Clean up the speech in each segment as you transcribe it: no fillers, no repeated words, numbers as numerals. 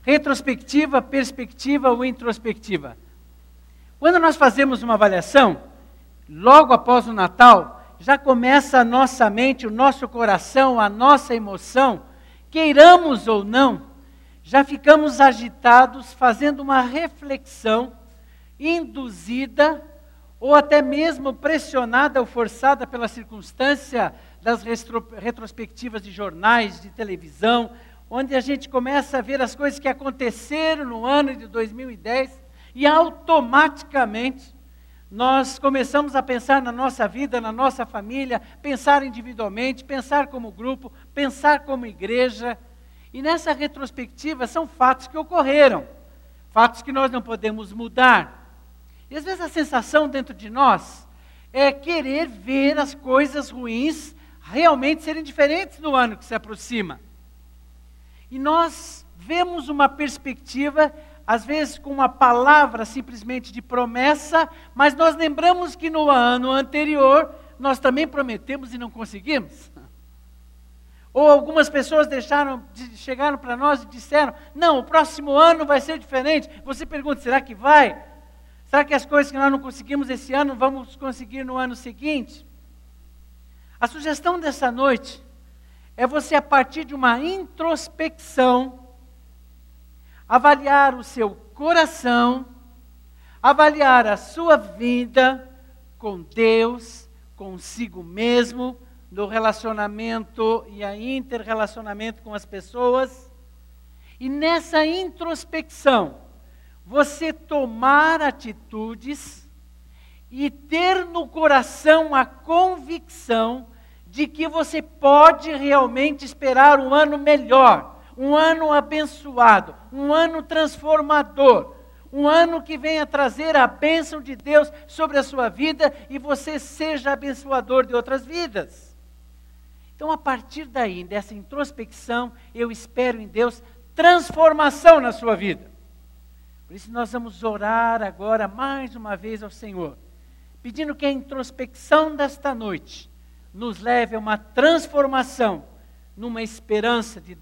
Retrospectiva, perspectiva ou introspectiva? Quando nós fazemos uma avaliação, logo após o Natal, já começa a nossa mente, o nosso coração, a nossa emoção, queiramos ou não, já ficamos agitados, fazendo uma reflexão induzida ou até mesmo pressionada ou forçada pela circunstância das retrospectivas de jornais, de televisão, onde a gente começa a ver as coisas que aconteceram no ano de 2010 e automaticamente nós começamos a pensar na nossa vida, na nossa família, pensar individualmente, pensar como grupo, pensar como igreja. E nessa retrospectiva são fatos que ocorreram, fatos que nós não podemos mudar. E às vezes a sensação dentro de nós é querer ver as coisas ruins realmente serem diferentes no ano que se aproxima. E nós vemos uma perspectiva, às vezes com uma palavra simplesmente de promessa, mas nós lembramos que no ano anterior nós também prometemos e não conseguimos. Ou algumas pessoas chegaram para nós e disseram, não, o próximo ano vai ser diferente. Você pergunta, será que vai? Será que as coisas que nós não conseguimos esse ano, vamos conseguir no ano seguinte? A sugestão dessa noite é você, a partir de uma introspecção, avaliar o seu coração, avaliar a sua vida com Deus, consigo mesmo, no relacionamento e a interrelacionamento com as pessoas. E nessa introspecção, você tomar atitudes e ter no coração a convicção de que você pode realmente esperar um ano melhor, um ano abençoado, um ano transformador, um ano que venha trazer a bênção de Deus sobre a sua vida e você seja abençoador de outras vidas. Então, a partir daí, dessa introspecção, eu espero em Deus transformação na sua vida. Por isso nós vamos orar agora mais uma vez ao Senhor, pedindo que a introspecção desta noite nos leve a uma transformação, numa esperança de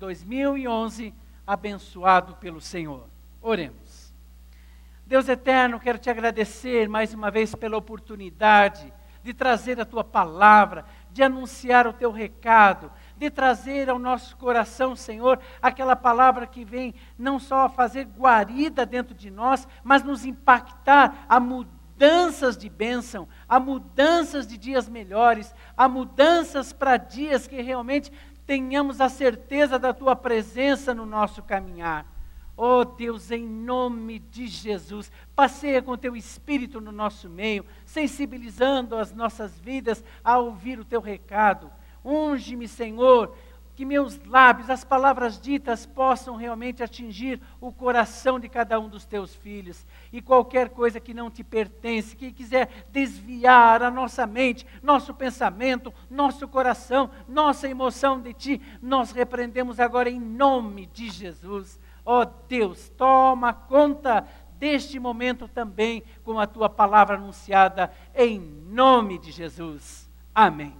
2011 abençoado pelo Senhor. Oremos. Deus eterno, quero te agradecer mais uma vez pela oportunidade de trazer a tua palavra, de anunciar o teu recado, de trazer ao nosso coração, Senhor, aquela palavra que vem não só a fazer guarida dentro de nós, mas nos impactar a mudanças de bênção, a mudanças de dias melhores, a mudanças para dias que realmente tenhamos a certeza da tua presença no nosso caminhar. Oh Deus, em nome de Jesus, passeia com o teu Espírito no nosso meio, sensibilizando as nossas vidas a ouvir o teu recado. Unge-me, Senhor, que meus lábios, as palavras ditas possam realmente atingir o coração de cada um dos teus filhos. E qualquer coisa que não te pertence, que quiser desviar a nossa mente, nosso pensamento, nosso coração, nossa emoção de ti, nós repreendemos agora em nome de Jesus. Ó Deus, toma conta deste momento também com a tua palavra anunciada em nome de Jesus. Amém.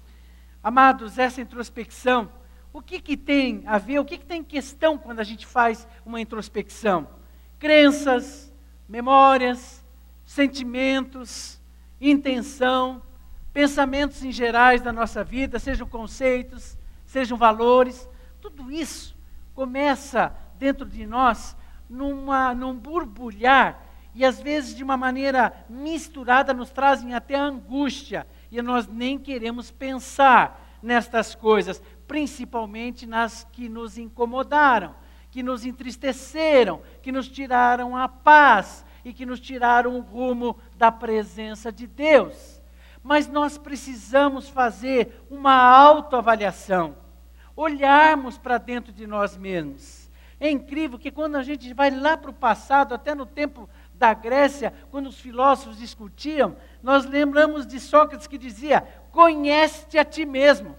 Amados, essa introspecção, o que tem a ver, o que tem questão quando a gente faz uma introspecção? Crenças, memórias, sentimentos, intenção, pensamentos em gerais da nossa vida, sejam conceitos, sejam valores, tudo isso começa dentro de nós num borbulhar e às vezes de uma maneira misturada nos trazem até angústia e nós nem queremos pensar nestas coisas, principalmente nas que nos incomodaram, que nos entristeceram, que nos tiraram a paz e que nos tiraram o rumo da presença de Deus. Mas nós precisamos fazer uma autoavaliação, olharmos para dentro de nós mesmos. É incrível que quando a gente vai lá para o passado, até no tempo da Grécia, quando os filósofos discutiam, nós lembramos de Sócrates que dizia, conhece-te a ti mesmo.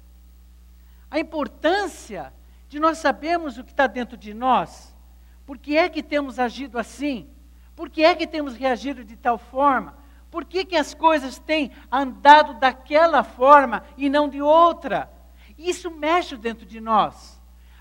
A importância de nós sabermos o que está dentro de nós, por que é que temos agido assim, por que é que temos reagido de tal forma, por que as coisas têm andado daquela forma e não de outra. Isso mexe dentro de nós.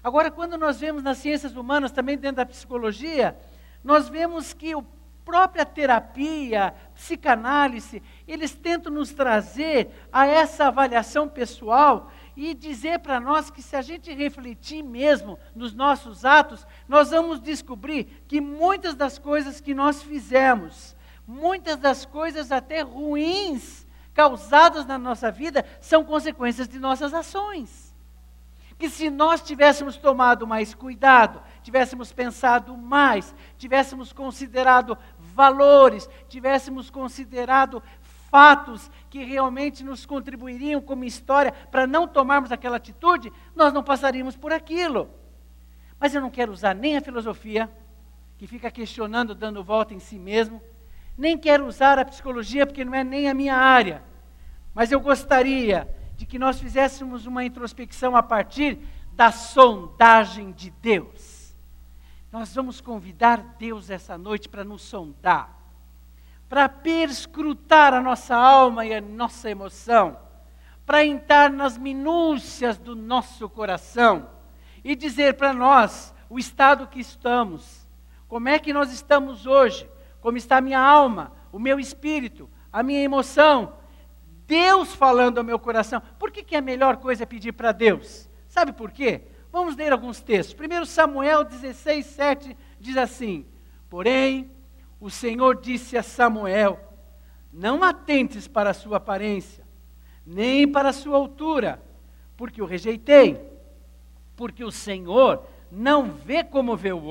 Agora, quando nós vemos nas ciências humanas, também dentro da psicologia, nós vemos que a própria terapia, psicanálise, eles tentam nos trazer a essa avaliação pessoal e dizer para nós que se a gente refletir mesmo nos nossos atos, nós vamos descobrir que muitas das coisas que nós fizemos, muitas das coisas até ruins causadas na nossa vida, são consequências de nossas ações. Que se nós tivéssemos tomado mais cuidado, tivéssemos pensado mais, tivéssemos considerado valores, tivéssemos considerado fatos que realmente nos contribuiriam como história para não tomarmos aquela atitude, nós não passaríamos por aquilo. Mas eu não quero usar nem a filosofia, que fica questionando, dando volta em si mesmo, nem quero usar a psicologia, porque não é nem a minha área. Mas eu gostaria de que nós fizéssemos uma introspecção a partir da sondagem de Deus. Nós vamos convidar Deus essa noite para nos sondar, para perscrutar a nossa alma e a nossa emoção, para entrar nas minúcias do nosso coração e dizer para nós o estado que estamos, como é que nós estamos hoje, como está a minha alma, o meu espírito, a minha emoção, Deus falando ao meu coração. Por que a melhor coisa é pedir para Deus? Sabe por quê? Vamos ler alguns textos. 1 Samuel 16, 7 diz assim: porém, o Senhor disse a Samuel: não atentes para a sua aparência, nem para a sua altura, porque o rejeitei. Porque o Senhor não vê como vê o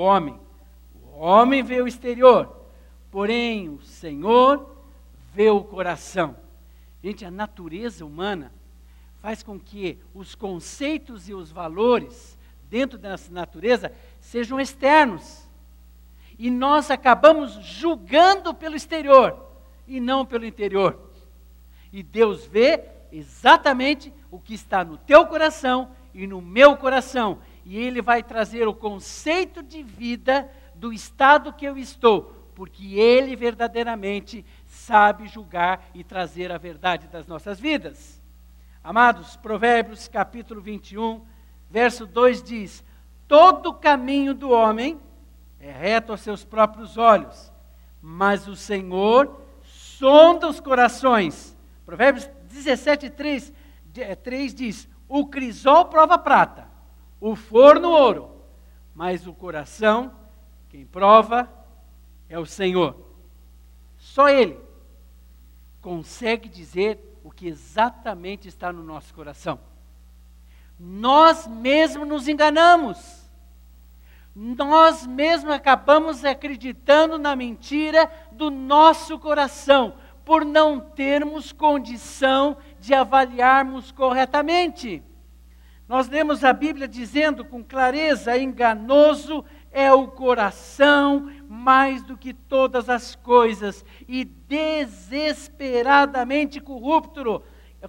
homem vê o exterior, porém o Senhor vê o coração. Gente, a natureza humana faz com que os conceitos e os valores dentro dessa natureza sejam externos. E nós acabamos julgando pelo exterior e não pelo interior. E Deus vê exatamente o que está no teu coração e no meu coração. E Ele vai trazer o conceito de vida do estado que eu estou, porque Ele verdadeiramente sabe julgar e trazer a verdade das nossas vidas. Amados, Provérbios capítulo 21, verso 2 diz: todo caminho do homem é reto aos seus próprios olhos, mas o Senhor sonda os corações. Provérbios 17, 3 diz: o crisol prova a prata, o forno ouro, mas o coração, quem prova é o Senhor. Só Ele consegue dizer o que exatamente está no nosso coração. Nós mesmos nos enganamos. Nós mesmos acabamos acreditando na mentira do nosso coração, por não termos condição de avaliarmos corretamente. Nós lemos a Bíblia dizendo com clareza: enganoso é o coração mais do que todas as coisas, e desesperadamente corrupto,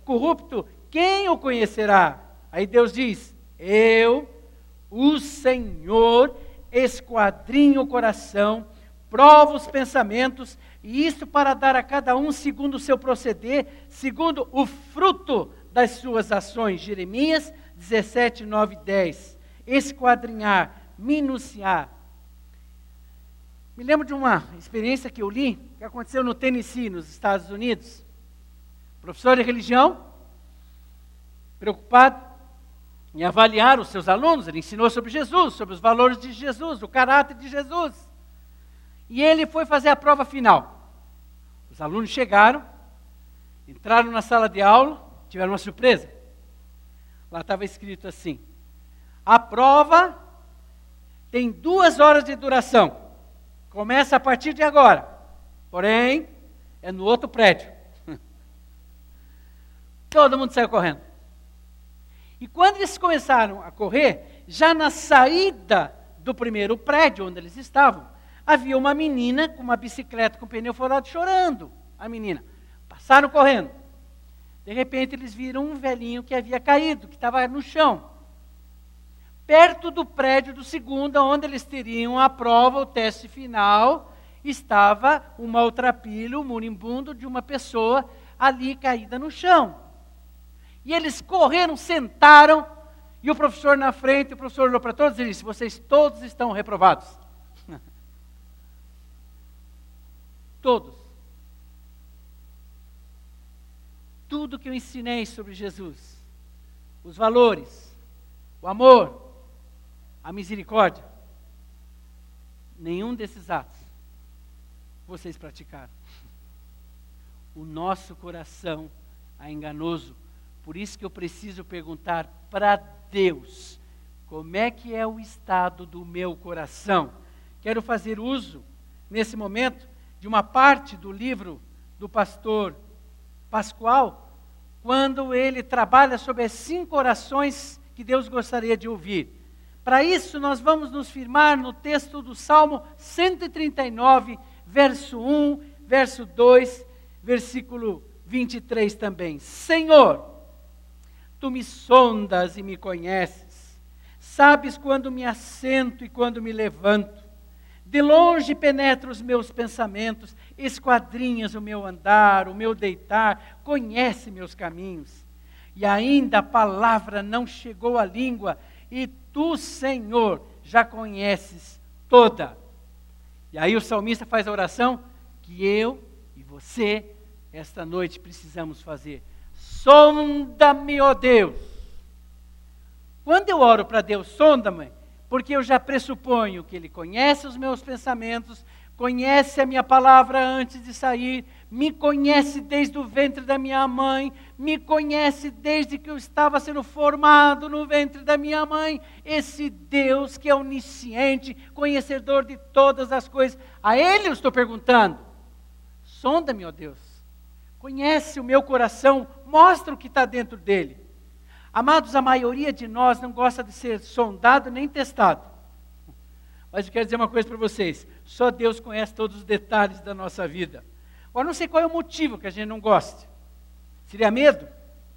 quem o conhecerá? Aí Deus diz: eu, o Senhor, esquadrinho o coração, provo os pensamentos, e isto para dar a cada um segundo o seu proceder, segundo o fruto das suas ações. Jeremias 17, 9 e 10. Esquadrinhar, minuciar. Me lembro de uma experiência que eu li, que aconteceu no Tennessee, nos Estados Unidos. Professor de religião, preocupado em avaliar os seus alunos, ele ensinou sobre Jesus, sobre os valores de Jesus, o caráter de Jesus. E ele foi fazer a prova final. Os alunos chegaram, entraram na sala de aula, tiveram uma surpresa. Lá estava escrito assim: a prova tem 2 horas de duração. Começa a partir de agora. Porém, é no outro prédio. Todo mundo saiu correndo. E quando eles começaram a correr, já na saída do primeiro prédio onde eles estavam, havia uma menina com uma bicicleta com pneu furado chorando. A menina. Passaram correndo. De repente eles viram um velhinho que havia caído, que estava no chão. Perto do prédio do segundo, onde eles teriam a prova, o teste final, estava um maltrapilho, um moribundo de uma pessoa ali caída no chão. E eles correram, sentaram e o professor na frente, o professor olhou para todos e disse: vocês todos estão reprovados. Todos. Tudo que eu ensinei sobre Jesus, os valores, o amor, a misericórdia, nenhum desses atos vocês praticaram. O nosso coração é enganoso. Por isso que eu preciso perguntar para Deus, como é que é o estado do meu coração? Quero fazer uso, nesse momento, de uma parte do livro do pastor Pascoal, quando ele trabalha sobre as 5 orações que Deus gostaria de ouvir. Para isso, nós vamos nos firmar no texto do Salmo 139, verso 1, verso 2, versículo 23 também. Senhor, Tu me sondas e me conheces, sabes quando me assento e quando me levanto. De longe penetra os meus pensamentos, esquadrinhas o meu andar, o meu deitar, conhece meus caminhos. E ainda a palavra não chegou à língua, e Tu, Senhor, já conheces toda. E aí o salmista faz a oração que eu e você, esta noite, precisamos fazer. Sonda-me, ó Deus. Quando eu oro para Deus, sonda-me, porque eu já pressuponho que Ele conhece os meus pensamentos, conhece a minha palavra antes de sair, me conhece desde o ventre da minha mãe, me conhece desde que eu estava sendo formado no ventre da minha mãe. Esse Deus que é onisciente, conhecedor de todas as coisas, a Ele eu estou perguntando. Sonda-me, ó Deus. Conhece o meu coração, mostra o que está dentro dele. Amados, a maioria de nós não gosta de ser sondado nem testado. Mas eu quero dizer uma coisa para vocês: só Deus conhece todos os detalhes da nossa vida. Agora, não sei qual é o motivo que a gente não gosta. Seria medo?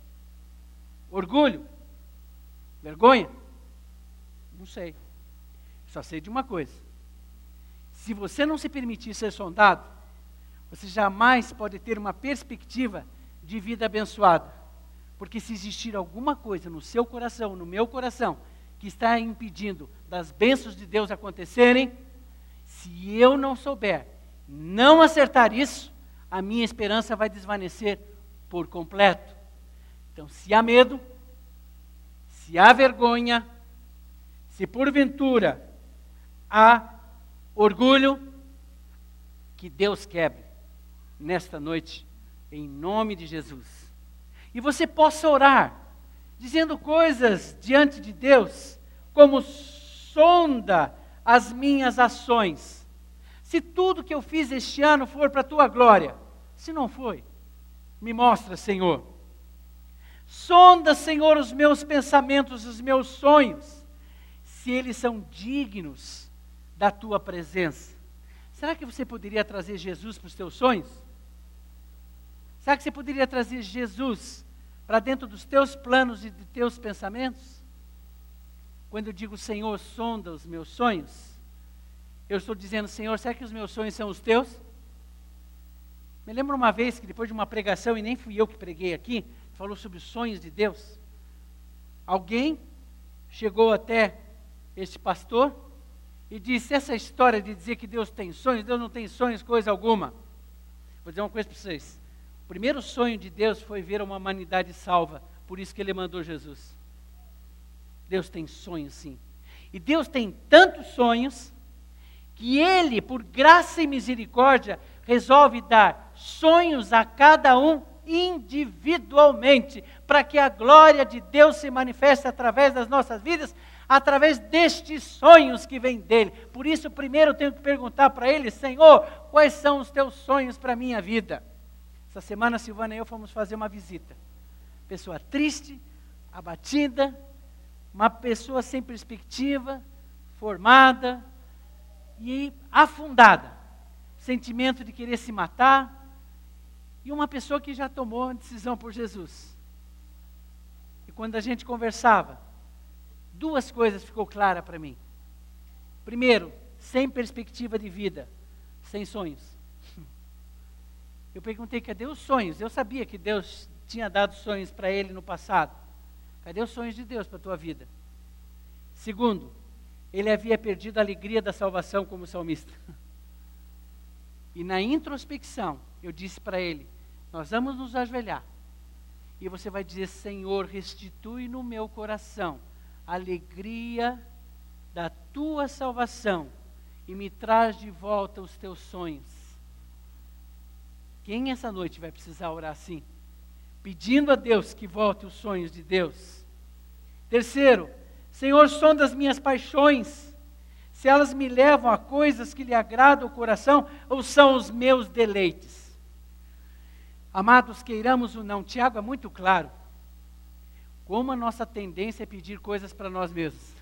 Orgulho? Vergonha? Não sei. Só sei de uma coisa: se você não se permitir ser sondado, você jamais pode ter uma perspectiva de vida abençoada. Porque se existir alguma coisa no seu coração, no meu coração, que está impedindo das bênçãos de Deus acontecerem, se eu não souber, não acertar isso, a minha esperança vai desvanecer por completo. Então, se há medo, se há vergonha, se porventura há orgulho, que Deus quebre nesta noite, em nome de Jesus. E você possa orar, dizendo coisas diante de Deus, como: sonda as minhas ações. Se tudo que eu fiz este ano for para a Tua glória, se não foi, me mostra, Senhor. Sonda, Senhor, os meus pensamentos, os meus sonhos, se eles são dignos da Tua presença. Será que você poderia trazer Jesus para os teus sonhos? Será que você poderia trazer Jesus para dentro dos teus planos e de teus pensamentos? Quando eu digo: Senhor, sonda os meus sonhos, eu estou dizendo: Senhor, será que os meus sonhos são os teus? Me lembro uma vez que depois de uma pregação, e nem fui eu que preguei aqui, falou sobre os sonhos de Deus. Alguém chegou até este pastor e disse: essa história de dizer que Deus tem sonhos, Deus não tem sonhos, coisa alguma. Vou dizer uma coisa para vocês: o primeiro sonho de Deus foi ver uma humanidade salva, por isso que Ele mandou Jesus. Deus tem sonhos, sim. E Deus tem tantos sonhos, que Ele, por graça e misericórdia, resolve dar sonhos a cada um individualmente, para que a glória de Deus se manifeste através das nossas vidas, através destes sonhos que vêm dEle. Por isso, primeiro eu tenho que perguntar para Ele: Senhor, quais são os teus sonhos para a minha vida? Essa semana, a Silvana e eu fomos fazer uma visita. Pessoa triste, abatida, uma pessoa sem perspectiva, formada e afundada. Sentimento de querer se matar. E uma pessoa que já tomou a decisão por Jesus. E quando a gente conversava, 2 coisas ficou claras para mim. Primeiro, sem perspectiva de vida, sem sonhos. Eu perguntei: cadê os sonhos? Eu sabia que Deus tinha dado sonhos para ele no passado. Cadê os sonhos de Deus para a tua vida? Segundo, ele havia perdido a alegria da salvação como salmista. E na introspecção, eu disse para ele, nós vamos nos ajoelhar. E você vai dizer, Senhor, restitui no meu coração a alegria da tua salvação e me traz de volta os teus sonhos. Quem essa noite vai precisar orar assim? Pedindo a Deus que volte os sonhos de Deus. Terceiro, Senhor, sonda as minhas paixões, se elas me levam a coisas que lhe agradam o coração ou são os meus deleites. Amados, queiramos ou não, Tiago é muito claro. Como a nossa tendência é pedir coisas para nós mesmos.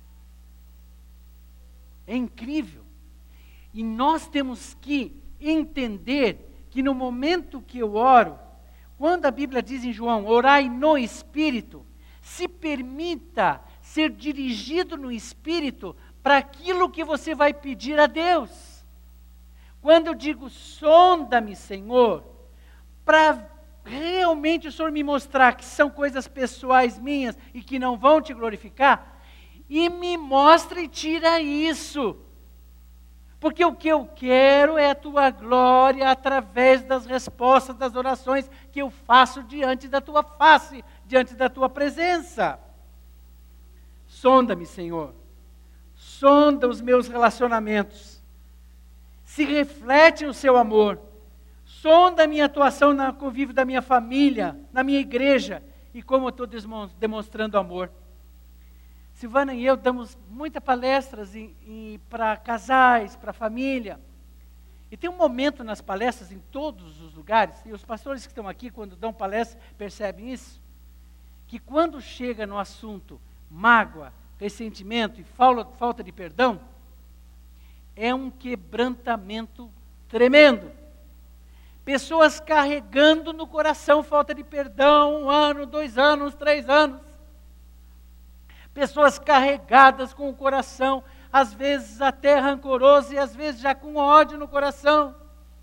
É incrível. E nós temos que entender que no momento que eu oro, quando a Bíblia diz em João, orai no Espírito, se permita ser dirigido no Espírito para aquilo que você vai pedir a Deus. Quando eu digo, sonda-me, Senhor, para realmente o Senhor me mostrar que são coisas pessoais minhas e que não vão te glorificar, e me mostra e tira isso. Porque o que eu quero é a tua glória através das respostas das orações que eu faço diante da tua face, diante da tua presença. Sonda-me, Senhor. Sonda os meus relacionamentos. Se reflete no seu amor. Sonda a minha atuação no convívio da minha família, na minha igreja, e como eu estou demonstrando amor. Silvana e eu damos muitas palestras para casais, para família. E tem um momento nas palestras, em todos os lugares, e os pastores que estão aqui, quando dão palestra, percebem isso, que quando chega no assunto mágoa, ressentimento e falta de perdão, é um quebrantamento tremendo. Pessoas carregando no coração falta de perdão, 1 ano, 2 anos, 3 anos. Pessoas carregadas com o coração, às vezes até rancoroso e às vezes já com ódio no coração.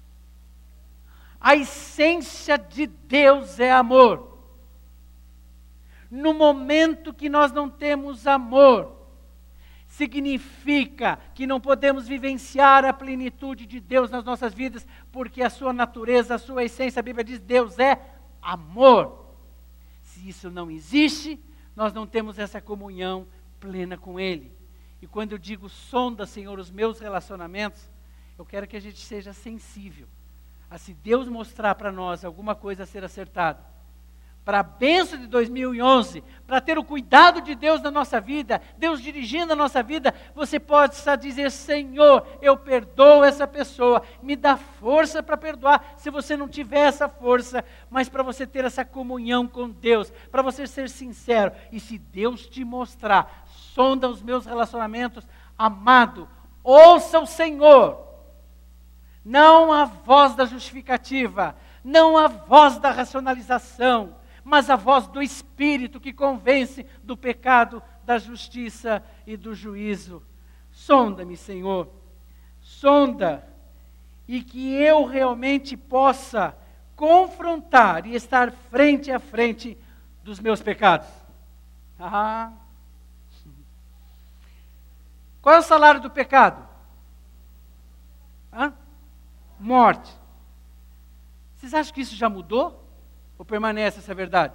A essência de Deus é amor. No momento que nós não temos amor, significa que não podemos vivenciar a plenitude de Deus nas nossas vidas, porque a sua natureza, a sua essência, a Bíblia diz, Deus é amor. Se isso não existe, nós não temos essa comunhão plena com Ele. E quando eu digo, sonda, Senhor, os meus relacionamentos, eu quero que a gente seja sensível a se Deus mostrar para nós alguma coisa a ser acertada, para a bênção de 2011, para ter o cuidado de Deus na nossa vida, Deus dirigindo a nossa vida, você pode só dizer, Senhor, eu perdoo essa pessoa, me dá força para perdoar, se você não tiver essa força, mas para você ter essa comunhão com Deus, para você ser sincero, e se Deus te mostrar, sonda os meus relacionamentos, amado, ouça o Senhor, não a voz da justificativa, não a voz da racionalização, mas a voz do Espírito que convence do pecado, da justiça e do juízo. Sonda-me, Senhor, sonda, e que eu realmente possa confrontar e estar frente a frente dos meus pecados. Qual é o salário do pecado? Morte. Vocês acham que isso já mudou? Ou permanece essa verdade?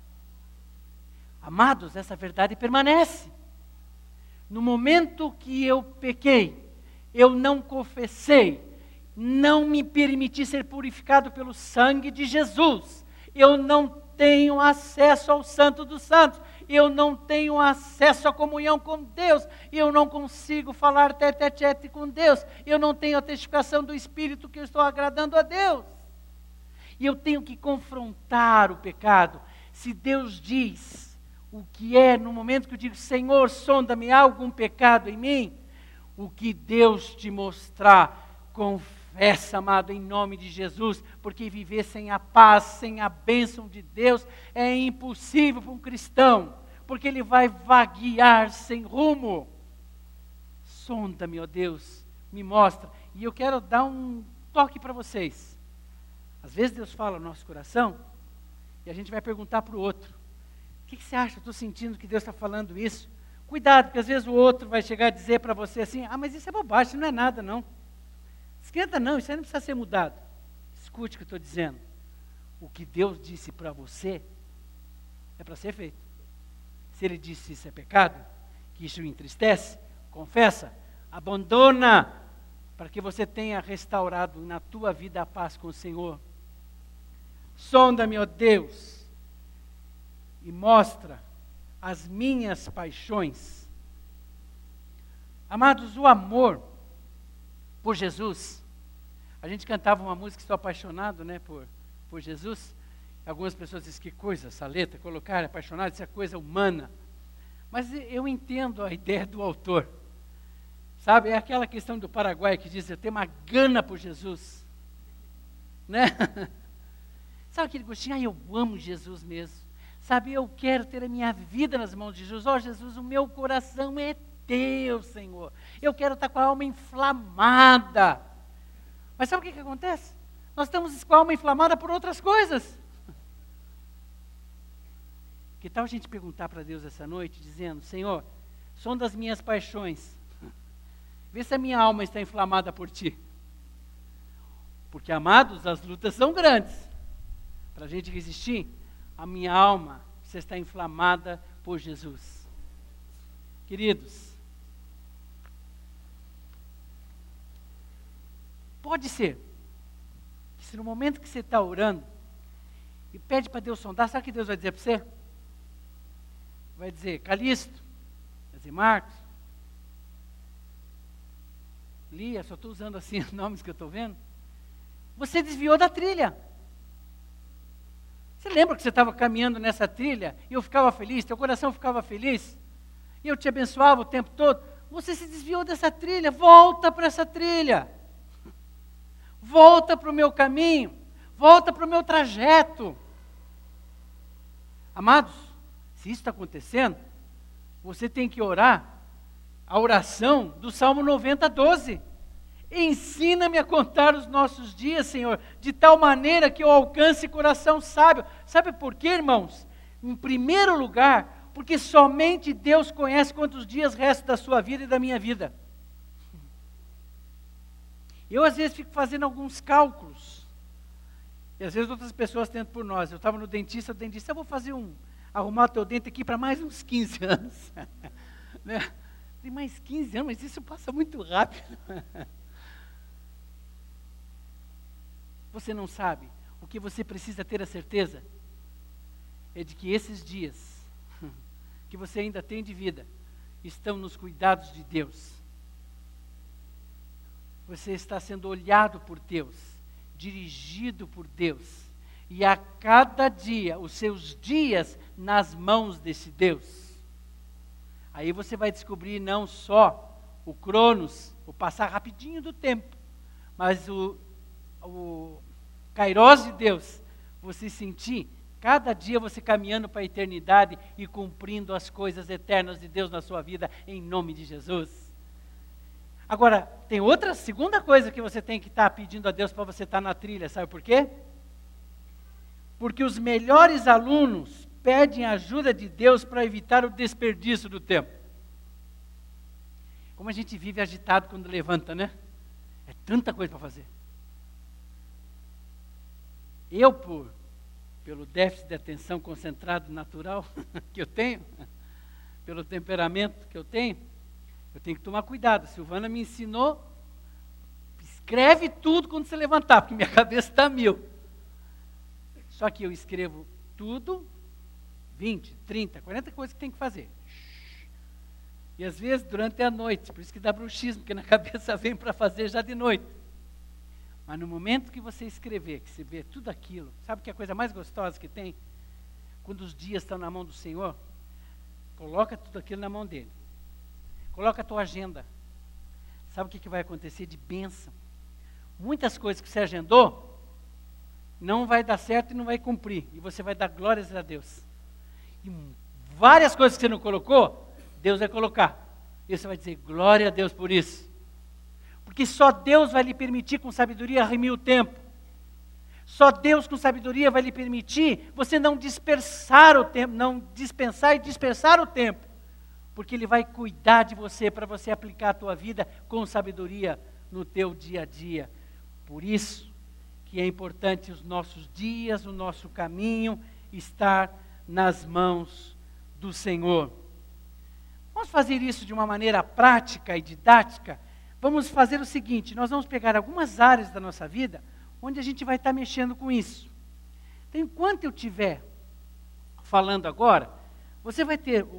Amados, essa verdade permanece. No momento que eu pequei, eu não confessei, não me permiti ser purificado pelo sangue de Jesus, eu não tenho acesso ao Santo dos Santos, eu não tenho acesso à comunhão com Deus, eu não consigo falar tete a tete com Deus, eu não tenho a testificação do Espírito que eu estou agradando a Deus. E eu tenho que confrontar o pecado. Se Deus diz o que é, no momento que eu digo, Senhor, sonda-me, há algum pecado em mim? O que Deus te mostrar, confessa, amado, em nome de Jesus, porque viver sem a paz, sem a bênção de Deus, é impossível para um cristão, porque ele vai vaguear sem rumo. Sonda-me, ó Deus, me mostra. E eu quero dar um toque para vocês. Às vezes Deus fala no nosso coração e a gente vai perguntar para o outro. O que você acha? Estou sentindo que Deus está falando isso. Cuidado, porque às vezes o outro vai chegar a dizer para você assim, mas isso é bobagem, isso não é nada não. Esquenta não, isso aí não precisa ser mudado. Escute o que eu estou dizendo. O que Deus disse para você é para ser feito. Se Ele disse isso é pecado, que isso o entristece, confessa, abandona, para que você tenha restaurado na tua vida a paz com o Senhor. Sonda-me, ó Deus, e mostra as minhas paixões. Amados, o amor por Jesus, a gente cantava uma música, estou apaixonado, né, por Jesus. Algumas pessoas dizem, que coisa, essa letra, colocar apaixonado, isso é coisa humana. Mas eu entendo a ideia do autor. Sabe, é aquela questão do Paraguai que diz, eu tenho uma gana por Jesus. Né? Sabe aquele gostinho, eu amo Jesus mesmo. Sabe, eu quero ter a minha vida nas mãos de Jesus. Ó Jesus, o meu coração é teu, Senhor. Eu quero estar com a alma inflamada. Mas sabe o que acontece? Nós estamos com a alma inflamada por outras coisas. Que tal a gente perguntar para Deus essa noite, dizendo, Senhor, sonda as minhas paixões. Vê se a minha alma está inflamada por Ti. Porque, amados, as lutas são grandes. Para a gente resistir, a minha alma precisa estar inflamada por Jesus. Queridos, pode ser que se no momento que você está orando e pede para Deus sondar, sabe o que Deus vai dizer para você? Vai dizer, Calixto, vai dizer, Marcos, Lia, só estou usando assim os nomes que eu estou vendo. Você desviou da trilha. Você lembra que você estava caminhando nessa trilha e eu ficava feliz, teu coração ficava feliz? E eu te abençoava o tempo todo? Você se desviou dessa trilha, volta para essa trilha. Volta para o meu caminho, volta para o meu trajeto. Amados, se isso está acontecendo, você tem que orar a oração do Salmo 90, 12. Ensina-me a contar os nossos dias, Senhor, de tal maneira que eu alcance coração sábio. Sabe por quê, irmãos? Em primeiro lugar, porque somente Deus conhece quantos dias restam da sua vida e da minha vida. Eu às vezes fico fazendo alguns cálculos, e às vezes outras pessoas tentam por nós. Eu estava no dentista, o dentista, eu vou fazer arrumar o teu dente aqui para mais uns 15 anos. Né? Tem mais 15 anos, mas isso passa muito rápido. Você não sabe, o que você precisa ter a certeza é de que esses dias que você ainda tem de vida estão nos cuidados de Deus. Você está sendo olhado por Deus, dirigido por Deus, e a cada dia, os seus dias nas mãos desse Deus. Aí você vai descobrir não só o Cronos, o passar rapidinho do tempo, mas o Kairos de Deus, você sentir cada dia você caminhando para a eternidade e cumprindo as coisas eternas de Deus na sua vida, em nome de Jesus. Agora, tem outra, segunda coisa que você tem que estar pedindo a Deus para você estar na trilha, sabe por quê? Porque os melhores alunos pedem a ajuda de Deus para evitar o desperdício do tempo. Como a gente vive agitado quando levanta, né? É tanta coisa para fazer. Eu, pelo déficit de atenção concentrado natural que eu tenho, pelo temperamento que eu tenho que tomar cuidado. Silvana me ensinou, escreve tudo quando você levantar, porque minha cabeça está 1000. Só que eu escrevo tudo, 20, 30, 40 coisas que tem que fazer. E às vezes durante a noite, por isso que dá bruxismo, porque na cabeça vem para fazer já de noite. Mas no momento que você escrever, que você vê tudo aquilo, sabe que é a coisa mais gostosa que tem? Quando os dias estão na mão do Senhor, coloca tudo aquilo na mão dele. Coloca a tua agenda. Sabe o que vai acontecer de bênção? Muitas coisas que você agendou, não vai dar certo e não vai cumprir. E você vai dar glórias a Deus. E várias coisas que você não colocou, Deus vai colocar. E você vai dizer, glória a Deus por isso. Porque só Deus vai lhe permitir com sabedoria remir o tempo. Só Deus com sabedoria vai lhe permitir você não dispersar o tempo, não dispensar e dispersar o tempo, porque Ele vai cuidar de você para você aplicar a tua vida com sabedoria no teu dia a dia. Por isso que é importante os nossos dias, o nosso caminho estar nas mãos do Senhor. Vamos fazer isso de uma maneira prática e didática. Vamos fazer o seguinte, nós vamos pegar algumas áreas da nossa vida onde a gente vai estar mexendo com isso. Então, enquanto eu estiver falando agora, você vai ter o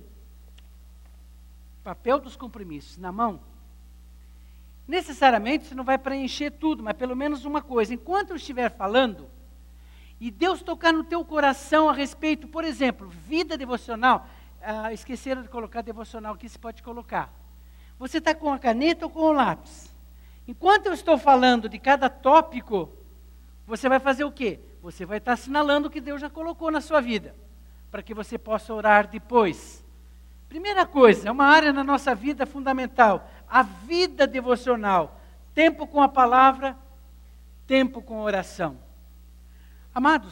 papel dos compromissos na mão. Necessariamente você não vai preencher tudo, mas pelo menos uma coisa. Enquanto eu estiver falando, e Deus tocar no teu coração a respeito, por exemplo, vida devocional, esqueceram de colocar devocional aqui, você pode colocar. Você está com a caneta ou com o lápis? Enquanto eu estou falando de cada tópico, você vai fazer o quê? Você vai estar assinalando o que Deus já colocou na sua vida, para que você possa orar depois. Primeira coisa, é uma área na nossa vida fundamental, a vida devocional. Tempo com a palavra, tempo com a oração. Amados,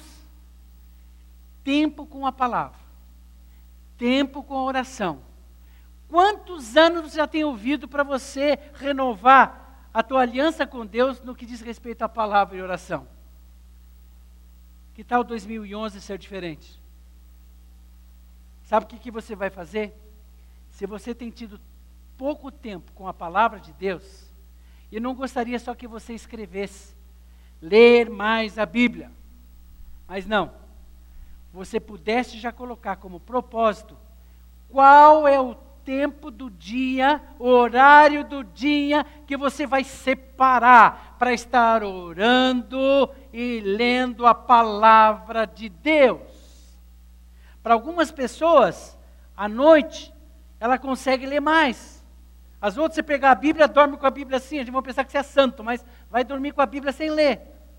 tempo com a palavra, tempo com a oração. Quantos anos você já tem ouvido para você renovar a tua aliança com Deus no que diz respeito à palavra e oração? Que tal 2011 ser diferente? Sabe o que você vai fazer? Se você tem tido pouco tempo com a palavra de Deus, eu não gostaria só que você escrevesse, ler mais a Bíblia. Mas não, você pudesse já colocar como propósito, qual é o tempo do dia, o horário do dia que você vai separar para estar orando e lendo a palavra de Deus. Para algumas pessoas, à noite, ela consegue ler mais. As outras, você pegar a Bíblia, dorme com a Bíblia assim, a gente vai pensar que você é santo, mas vai dormir com a Bíblia sem ler.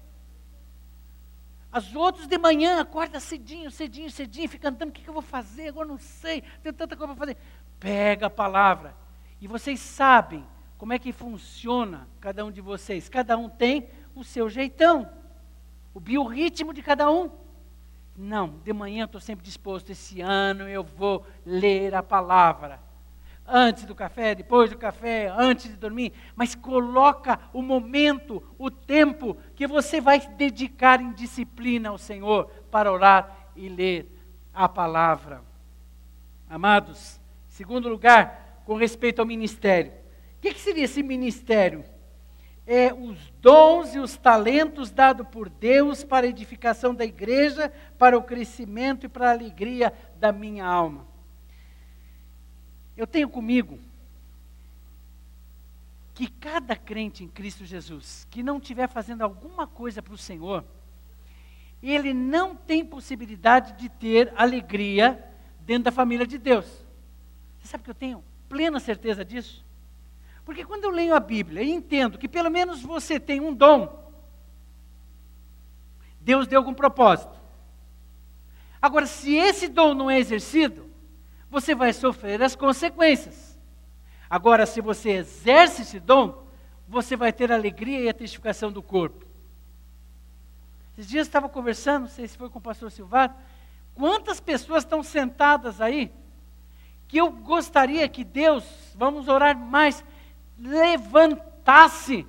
As outras de manhã, acorda cedinho, fica andando, o que eu vou fazer? Agora não sei, tenho tanta coisa para fazer. Pega a palavra. E vocês sabem como é que funciona cada um de vocês. Cada um tem o seu jeitão, o biorritmo de cada um. Não, de manhã eu estou sempre disposto, esse ano eu vou ler a palavra. Antes do café, depois do café, antes de dormir. Mas coloca o momento, o tempo que você vai dedicar em disciplina ao Senhor para orar e ler a palavra. Amados, segundo lugar, com respeito ao ministério. O que seria esse ministério? É os dons e os talentos dados por Deus para a edificação da igreja, para o crescimento e para a alegria da minha alma. Eu tenho comigo que cada crente em Cristo Jesus, que não estiver fazendo alguma coisa para o Senhor, ele não tem possibilidade de ter alegria dentro da família de Deus. Você sabe que eu tenho plena certeza disso? Porque quando eu leio a Bíblia e entendo que pelo menos você tem um dom, Deus deu algum propósito. Agora, se esse dom não é exercido, você vai sofrer as consequências. Agora, se você exerce esse dom, você vai ter a alegria e a testificação do corpo. Esses dias eu estava conversando, não sei se foi com o pastor Silvado, quantas pessoas estão sentadas aí, que eu gostaria que Deus, vamos orar mais, levantasse.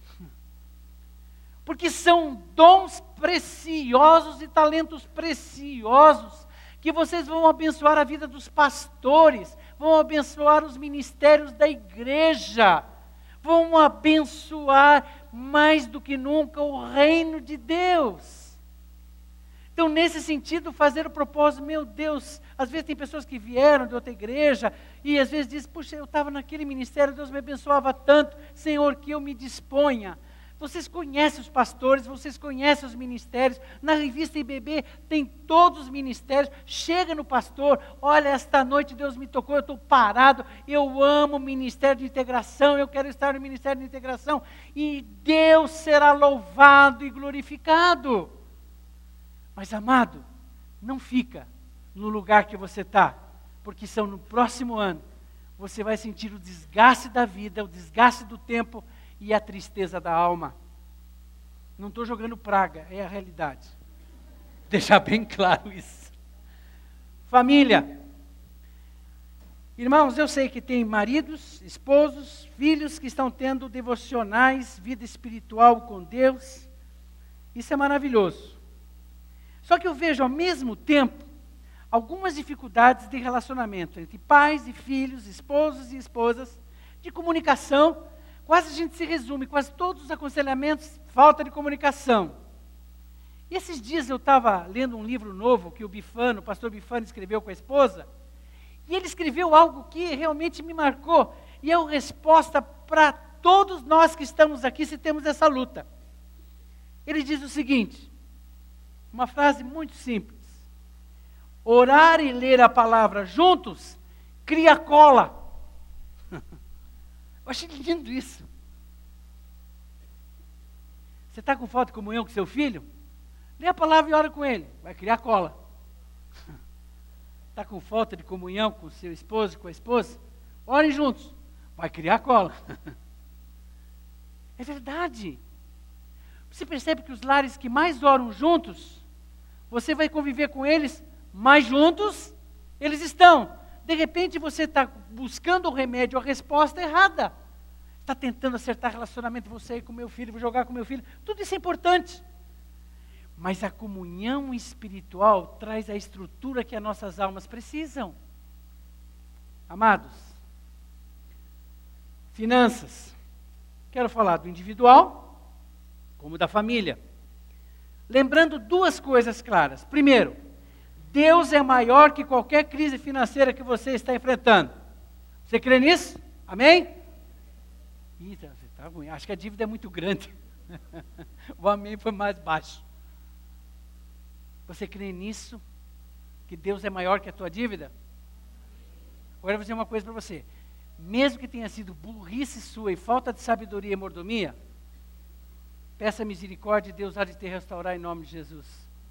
Porque são dons preciosos e talentos preciosos, que vocês vão abençoar a vida dos pastores, vão abençoar os ministérios da igreja, vão abençoar mais do que nunca o reino de Deus. Então, nesse sentido, fazer o propósito, meu Deus, às vezes tem pessoas que vieram de outra igreja, e às vezes dizem, puxa, eu estava naquele ministério, Deus me abençoava tanto, Senhor, que eu me disponha. Vocês conhecem os pastores, vocês conhecem os ministérios, na revista IBB tem todos os ministérios, chega no pastor, olha, esta noite Deus me tocou, eu estou parado, eu amo o ministério de integração, eu quero estar no ministério de integração, e Deus será louvado e glorificado. Mas amado, não fica no lugar que você está, porque no próximo ano, você vai sentir o desgaste da vida, o desgaste do tempo, e a tristeza da alma. Não estou jogando praga, é a realidade. Deixar bem claro isso. Família. Irmãos, eu sei que tem maridos, esposos, filhos que estão tendo devocionais, vida espiritual com Deus. Isso é maravilhoso. Só que eu vejo ao mesmo tempo algumas dificuldades de relacionamento entre pais e filhos, esposos e esposas, de comunicação. Quase a gente se resume, quase todos os aconselhamentos, falta de comunicação. E esses dias eu estava lendo um livro novo que o pastor Bifano escreveu com a esposa, e ele escreveu algo que realmente me marcou, e é uma resposta para todos nós que estamos aqui se temos essa luta. Ele diz o seguinte, uma frase muito simples: orar e ler a palavra juntos cria cola. Eu achei lindo isso. Você está com falta de comunhão com seu filho? Lê a palavra e ora com ele, vai criar cola. Está com falta de comunhão com seu esposo, com a esposa? Orem juntos, vai criar cola. É verdade. Você percebe que os lares que mais oram juntos, você vai conviver com eles mais juntos, eles estão. De repente você está buscando o remédio, a resposta errada. Está tentando acertar relacionamento, vou sair com meu filho, vou jogar com meu filho. Tudo isso é importante. Mas a comunhão espiritual traz a estrutura que as nossas almas precisam. Amados, finanças. Quero falar do individual, como da família. Lembrando duas coisas claras. Primeiro, Deus é maior que qualquer crise financeira que você está enfrentando. Você crê nisso? Amém? Ih, você está ruim. Acho que a dívida é muito grande. O amém foi mais baixo. Você crê nisso? Que Deus é maior que a tua dívida? Agora eu vou dizer uma coisa para você. Mesmo que tenha sido burrice sua e falta de sabedoria e mordomia, peça misericórdia e Deus há de te restaurar em nome de Jesus.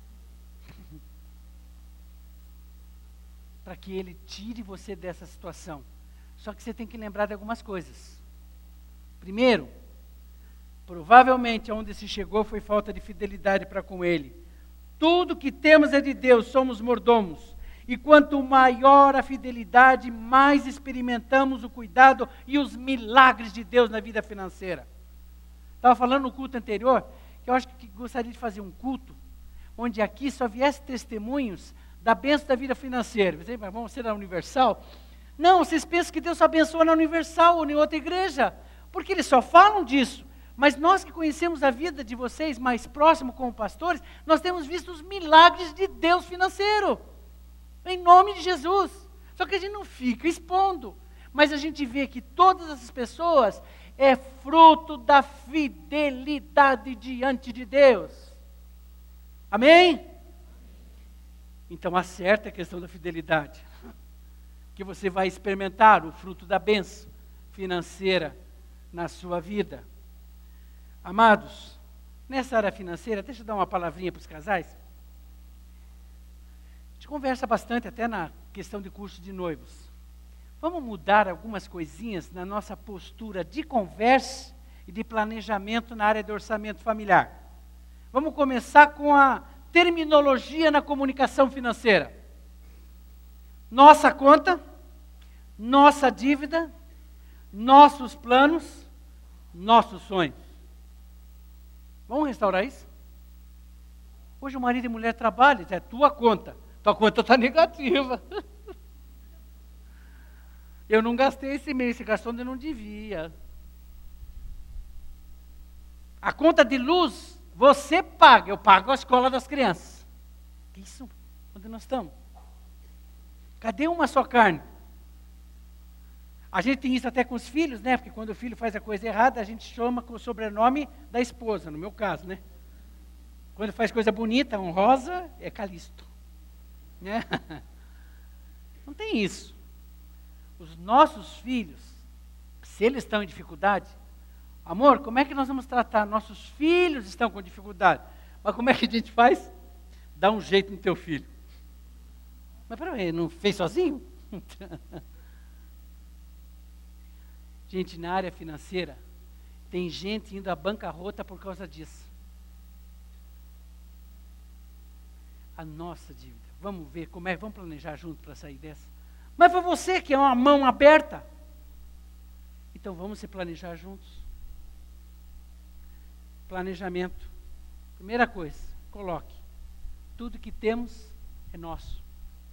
Para que Ele tire você dessa situação. Só que você tem que lembrar de algumas coisas. Primeiro, provavelmente onde se chegou foi falta de fidelidade para com Ele. Tudo que temos é de Deus, somos mordomos. E quanto maior a fidelidade, mais experimentamos o cuidado e os milagres de Deus na vida financeira. Estava falando no culto anterior, que eu acho que gostaria de fazer um culto, onde aqui só viesse testemunhos da bênção da vida financeira. Você, mas vamos ser na Universal? Não, vocês pensam que Deus só abençoa na Universal ou em outra igreja, porque eles só falam disso. Mas nós que conhecemos a vida de vocês mais próximo como pastores, nós temos visto os milagres de Deus financeiro. Em nome de Jesus. Só que a gente não fica expondo. Mas a gente vê que todas essas pessoas é fruto da fidelidade diante de Deus. Amém? Então acerta a questão da fidelidade. Que você vai experimentar o fruto da bênção financeira na sua vida. Amados, nessa área financeira, deixa eu dar uma palavrinha para os casais. A gente conversa bastante até na questão de curso de noivos. Vamos mudar algumas coisinhas na nossa postura de conversa e de planejamento na área de orçamento familiar. Vamos começar com a terminologia na comunicação financeira. Nossa conta, nossa dívida, nossos planos, nossos sonhos. Vamos restaurar isso? Hoje o marido e a mulher trabalham, é tua conta está negativa. Eu não gastei esse mês, se gastou onde eu não devia. A conta de luz, você paga, eu pago a escola das crianças. Que isso? Onde nós estamos? Cadê uma só carne? A gente tem isso até com os filhos, né? Porque quando o filho faz a coisa errada, a gente chama com o sobrenome da esposa, no meu caso, né? Quando faz coisa bonita, honrosa, é Calisto. Né? Não tem isso. Os nossos filhos, se eles estão em dificuldade, amor, como é que nós vamos tratar? Nossos filhos estão com dificuldade. Mas como é que a gente faz? Dá um jeito no teu filho. Mas peraí, não fez sozinho? Gente, na área financeira, tem gente indo à bancarrota por causa disso. a nossa dívida. Vamos ver como é, vamos planejar junto para sair dessa. Mas foi você que é uma mão aberta. Então vamos se planejar juntos. Planejamento. Primeira coisa, coloque. Tudo que temos é nosso.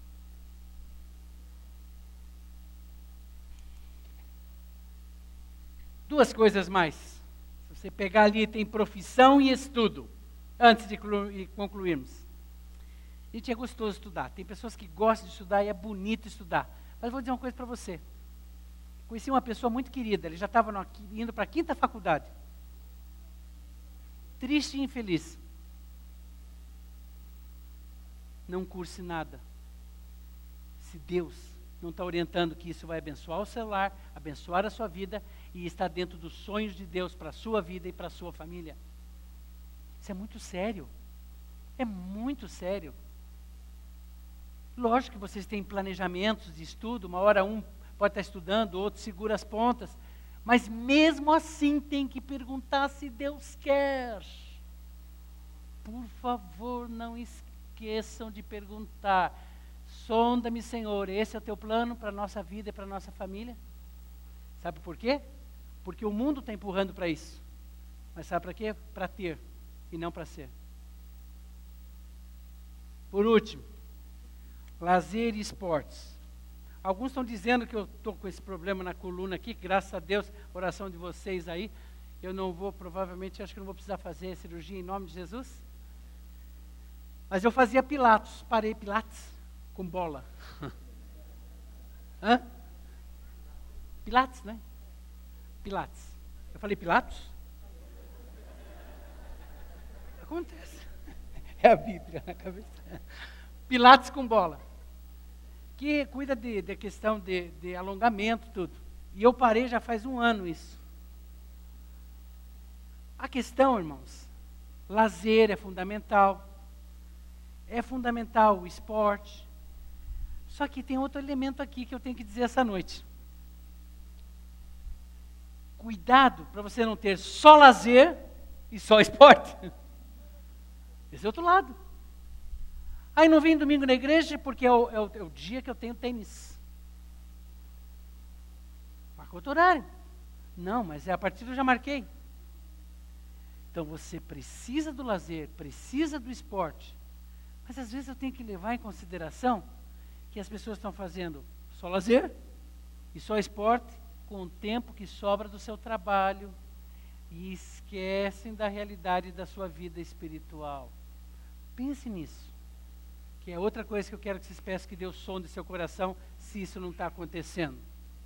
Duas coisas mais. Se você pegar ali, tem profissão e estudo. Antes de concluirmos. Gente, é gostoso estudar. Tem pessoas que gostam de estudar e é bonito estudar. Mas vou dizer uma coisa para você. Conheci uma pessoa muito querida. Ele já estava indo para a 5ª faculdade. Triste e infeliz. Não curse nada. Se Deus não está orientando que isso vai abençoar o celular, abençoar a sua vida e está dentro dos sonhos de Deus para a sua vida e para a sua família. Isso é muito sério. É muito sério. Lógico que vocês têm planejamentos de estudo, uma hora um pode estar estudando, outro segura as pontas, mas mesmo assim tem que perguntar se Deus quer. Por favor, não esqueçam de perguntar. Sonda-me, Senhor, esse é o teu plano para a nossa vida e para a nossa família? Sabe por quê? Porque o mundo está empurrando para isso. Mas sabe para quê? Para ter e não para ser. Por último, lazer e esportes. Alguns estão dizendo que eu estou com esse problema na coluna aqui, graças a Deus, oração de vocês aí. Eu não vou, provavelmente, acho que não vou precisar fazer cirurgia em nome de Jesus. Mas eu fazia pilates, parei pilates com bola. Hã? Pilates, né? Pilates. Eu falei pilates? Acontece. É a Bíblia na cabeça. Pilates com bola. Que cuida de questão de alongamento, tudo. E eu parei já faz 1 ano isso. A questão, irmãos, lazer é fundamental. É fundamental o esporte. Só que tem outro elemento aqui que eu tenho que dizer essa noite. Cuidado para você não ter só lazer e só esporte. Esse é outro lado. Aí não vim domingo na igreja porque é o dia que eu tenho tênis. Marcou outro horário. Não, mas é a partida eu já marquei. Então você precisa do lazer, precisa do esporte. Mas às vezes eu tenho que levar em consideração que as pessoas estão fazendo só lazer e só esporte com o tempo que sobra do seu trabalho e esquecem da realidade da sua vida espiritual. Pense nisso, que é outra coisa que eu quero que vocês peçam que Deus sonde seu coração, se isso não está acontecendo.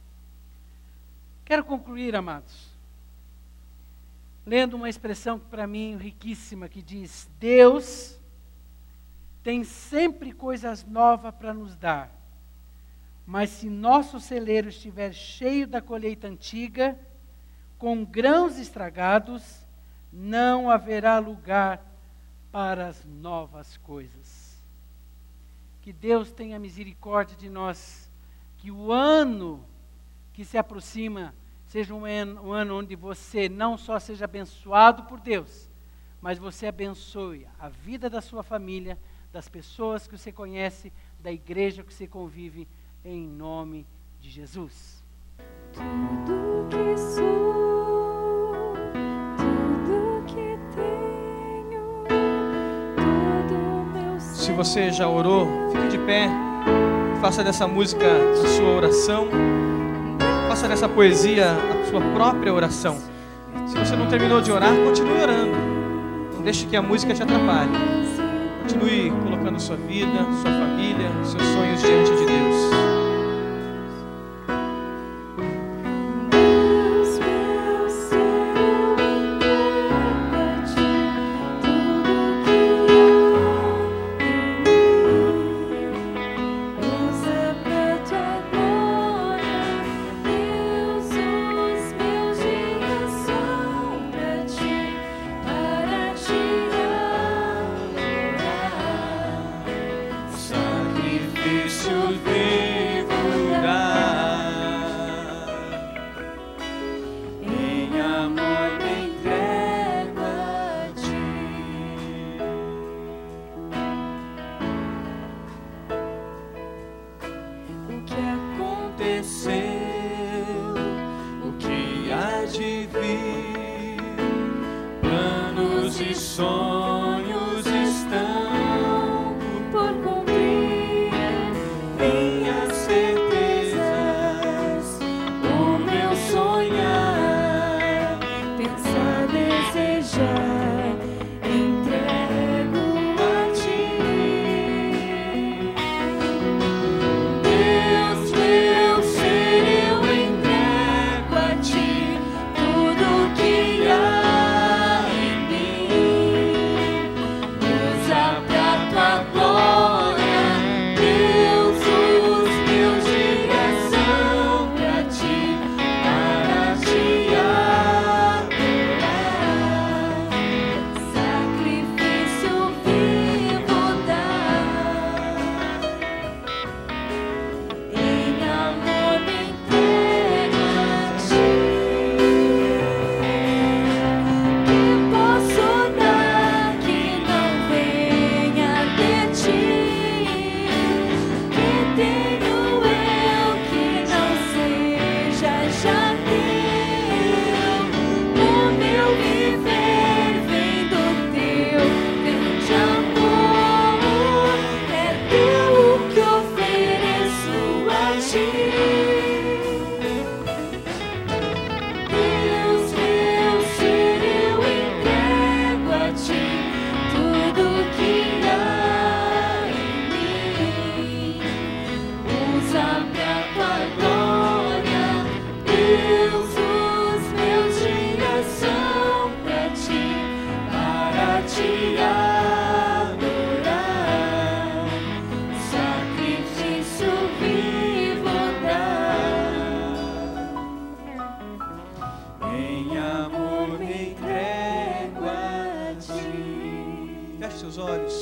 Quero concluir, amados, lendo uma expressão para mim riquíssima, que diz: Deus tem sempre coisas novas para nos dar, mas se nosso celeiro estiver cheio da colheita antiga, com grãos estragados, não haverá lugar para as novas coisas. Que Deus tenha misericórdia de nós, que o ano que se aproxima seja um ano onde você não só seja abençoado por Deus, mas você abençoe a vida da sua família, das pessoas que você conhece, da igreja que você convive, em nome de Jesus. Tudo que sou, tudo que tenho, todo meu ser. Se você já orou, fique de pé, faça dessa música a sua oração, faça dessa poesia a sua própria oração. Se você não terminou de orar, continue orando, não deixe que a música te atrapalhe. Continue colocando sua vida, sua família, seus sonhos diante de Deus. Sacrifício Deus. esses sonhos estão por cumprir. minhas certezas, O meu sonhar, pensar, desejar, entrego a ti. Deus, meu ser, eu entrego a ti tudo que há em mim. Usa pra tua glória, Deus, os meus dias são pra ti, para te adorar. Sacrifício vivo dar, em amor me entrego a ti. Que posso dar que não venha de ti? Que tenho eu que não seja já teu? O meu viver vem do teu grande amor. É teu o que ofereço a ti. Deus, meu ser, eu entrego a ti tudo que há em mim. Usa pra tua glória, Deus, os meus dias são pra ti, para te adorar. Sacrifício vivo dar, em amor me entrego a ti. Feche seus olhos.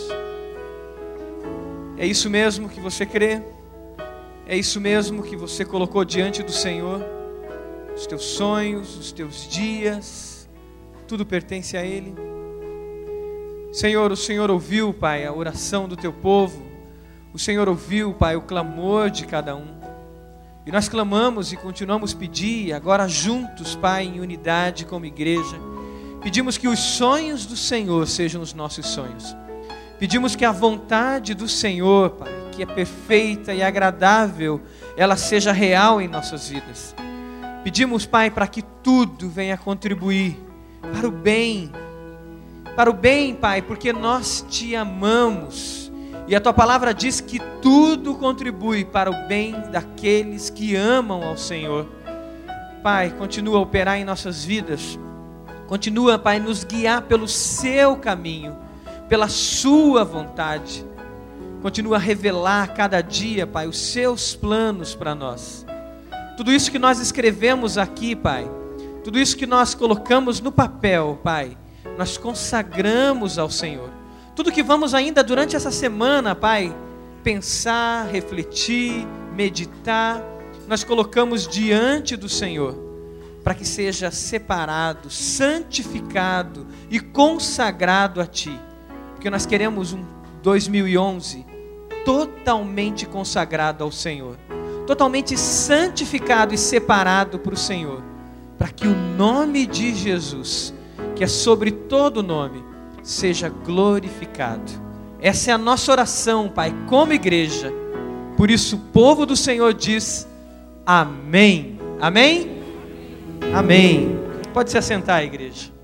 É isso mesmo que você crê? É isso mesmo que você colocou diante do Senhor? Os teus sonhos, os teus dias, tudo pertence a Ele? Senhor, o Senhor ouviu, Pai, a oração do teu povo. O Senhor ouviu, Pai, o clamor de cada um. E nós clamamos e continuamos a pedir, agora juntos, Pai, em unidade como igreja. Pedimos que os sonhos do Senhor sejam os nossos sonhos. Pedimos que a vontade do Senhor, Pai, que é perfeita e agradável, ela seja real em nossas vidas. Pedimos, Pai, para que tudo venha contribuir para o bem, Pai, porque nós te amamos. E a tua palavra diz que tudo contribui para o bem daqueles que amam ao Senhor. Pai, continua a operar em nossas vidas. Continua, Pai, nos guiar pelo seu caminho, pela sua vontade. Continua a revelar cada dia, Pai, os seus planos para nós. Tudo isso que nós escrevemos aqui, Pai, tudo isso que nós colocamos no papel, Pai, nós consagramos ao Senhor. Tudo que vamos ainda durante essa semana, Pai, pensar, refletir, meditar, nós colocamos diante do Senhor, para que seja separado, santificado e consagrado a Ti. Porque nós queremos um 2011 totalmente consagrado ao Senhor, totalmente santificado e separado para o Senhor, para que o nome de Jesus, que é sobre todo nome, seja glorificado. Essa é a nossa oração, Pai, como igreja. Por isso o povo do Senhor diz amém. Amém? Amém. Pode se assentar, igreja.